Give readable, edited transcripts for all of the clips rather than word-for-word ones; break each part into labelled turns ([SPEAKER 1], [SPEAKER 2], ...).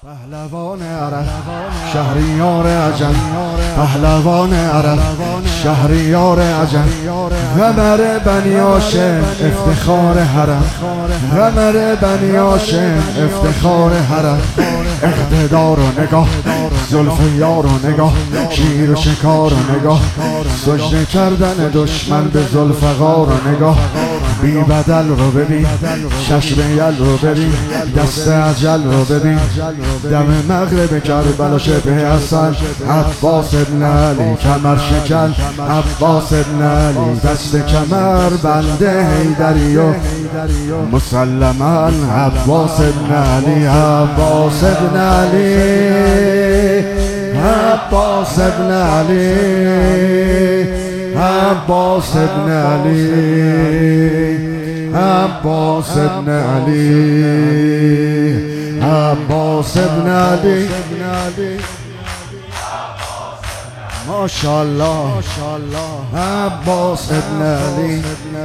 [SPEAKER 1] پهلوان عرب شهریار عجم، پهلوان عرب شهریار عجم، قمر بنی هاشم افتخار حرم، قمر بنی هاشم افتخار حرم. اقتدار و نگاه، زلف یار و نگاه، شیر و شکار و نگاه، سجده کردن دشمن به ذوالفقار و نگاه. بی بدل رو ببین، چشم یل رو ببین، دست اجل رو ببین، دم مغرب کربلا شبه حسن، عباس ابن علی کمر شکن، عباس ابن علی دست کمر بنده حیدری و مسلما عباس ابن علی، عباس ابن علی، عباس ابن علی، عباس ابن علی، عباس ابن علی، عباس ابن علی. ماشاءالله عباس ابن علی،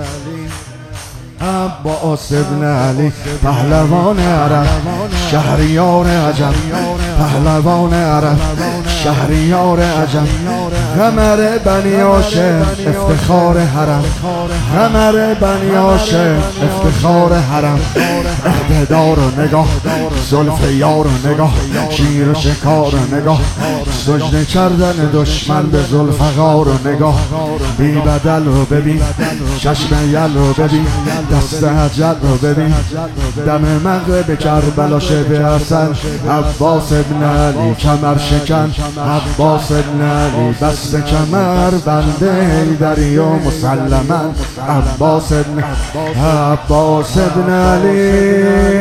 [SPEAKER 1] عباس ابن علی پهلوان عرب شهریار عجم، پهلوان عرب شهریار عجم، قمر بنی هاشم افتخار حرم، قمر بنی هاشم افتخار حرم. اقتدار و نگاه، زلف یار و نگاه، شیر و شکار و نگاه، سجده کردن دشمن به ذوالفقار و نگاه. بی بدل رو ببین، چشم یل رو ببین، دست اجل رو ببین، دم مغرب کربلا شبه حسن، عباس ابن علی کمر شکن، عباس ابن علی دست کمر بنده حیدری و مسلما عباس ابن عباس ابن علی،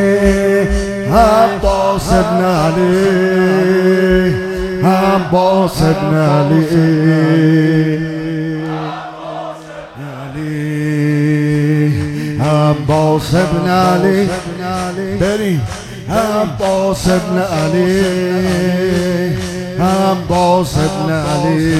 [SPEAKER 1] عباس ابن علی، عباس ابن علی، عباس ابن علی. بریم عباس ابن علی، عباس ابن علی،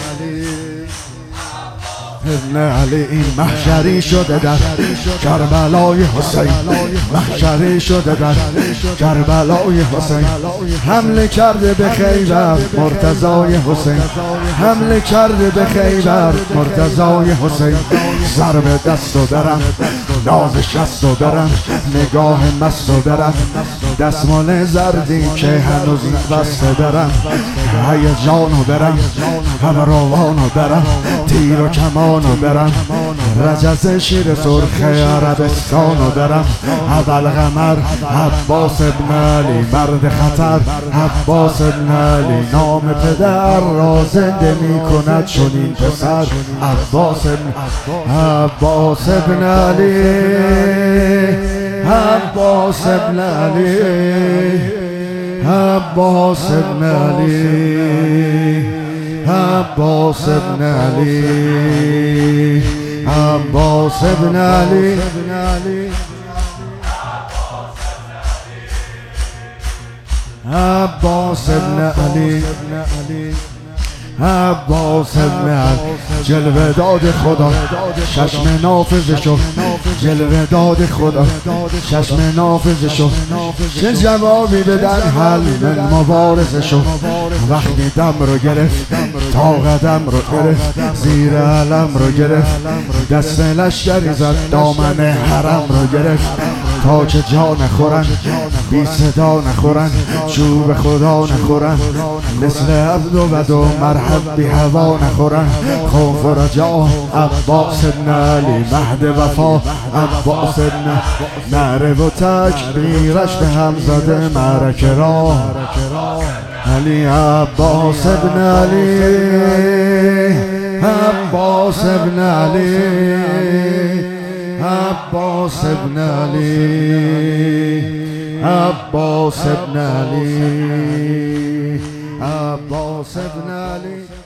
[SPEAKER 1] ابن علی. این محشری شده در کربلای حسین، محشری شده در کربلای حسین، حمله کرده به خیبر مرتضای حسین، حمله کرده به خیبر مرتضای حسین. ضرب دست و درم، ناز شست و درم، نگاه مست و درم، دستمال زردی که هنوز بسته درم، هیجان و درم، همراوان و درم، تیر و کمان و درم، رجز شیر سرخ عربستان و درم. اول قمر عباس ابن علی مرد خطر، عباس ابن علی نام پدر را زنده می کند چنین پسر. عباس ابن عباس ابن علی، عباس ابن علی، عباس ابن علی، عباس ابن علی، عباس ابن علی، عباس ابن علی، عباس ابن علی. جلوه داد خدا چشم نافذ شد، جلوه داد خدا چشم نافذ شد، چه جوابی بدن حل من مبارزه شد. وقتی دم رو گرفت تا قدم رو گرفت، زیر علم رو گرفت، دست لشکری زد دامن حرم رو گرفت، تا که جا نخورن بی صدا نخورن، چوب خدا نخورن، مثل عبد و بد و مرحب بی هوا نخورن. خوف و رجا عباس ابن علی مهد وفا، عباس ابن نعره و تکبیرش به هم زده معرکه را. علی عباس ابن علی، عباس ابن علی، عباس ابن علی، عباس ابن علی، عباس ابن علی.